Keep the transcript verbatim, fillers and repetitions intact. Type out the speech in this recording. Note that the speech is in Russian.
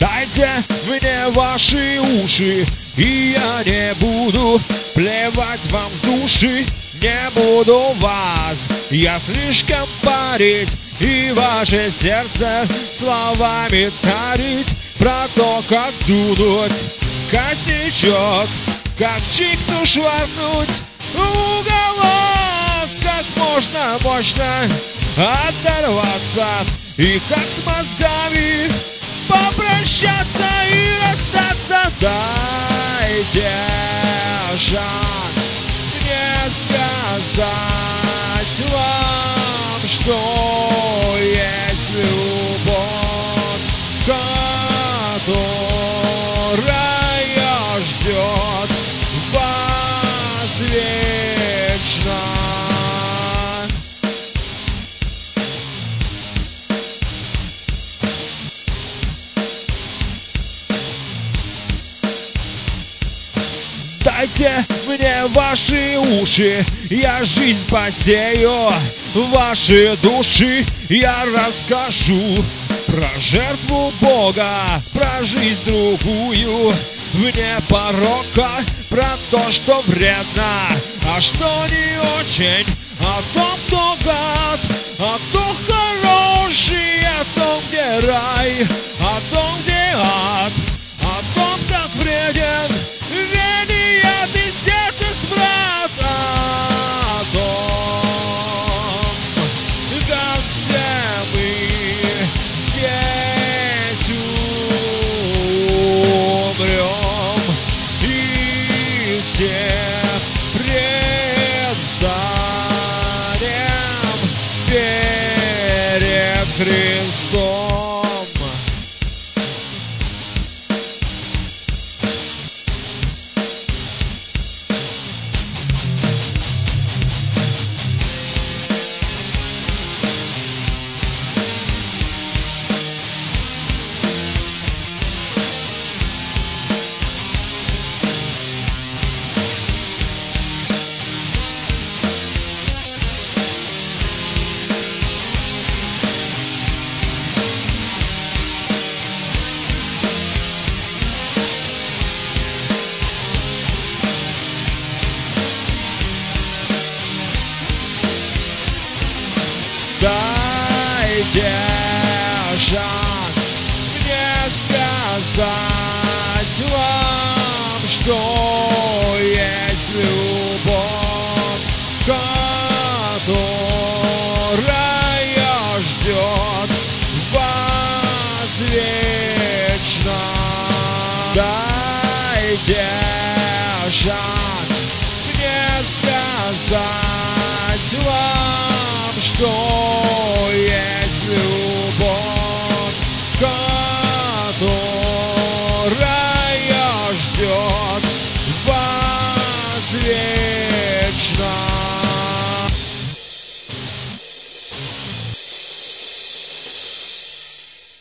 Дайте мне ваши уши, и я не буду плевать вам в души. Не буду вас я слишком парить и ваше сердце словами тарить про то, как дунуть косячок, как чиксу шварнуть в уголок, как можно мощно оторваться и как с мозгами попрощаться и расстаться. Дайте шанс мне сказать вам, что есть любовь, которая ждет вас вечно. Дайте мне ваши уши, я жизнь посею, ваши души я расскажу про жертву Бога, про жизнь другую, вне порока, про то, что вредно, а что не очень, о том, кто гад, о том хороший, о том, где рай, о том, где ад, о том, как вреден вреден и сердце смрад, о том, как все мы здесь умрем, и все предстанем перед Христом. Дайте шанс мне сказать вам, что есть любовь, которая ждет вас вечно. Дайте шанс мне сказать вам, что есть любовь.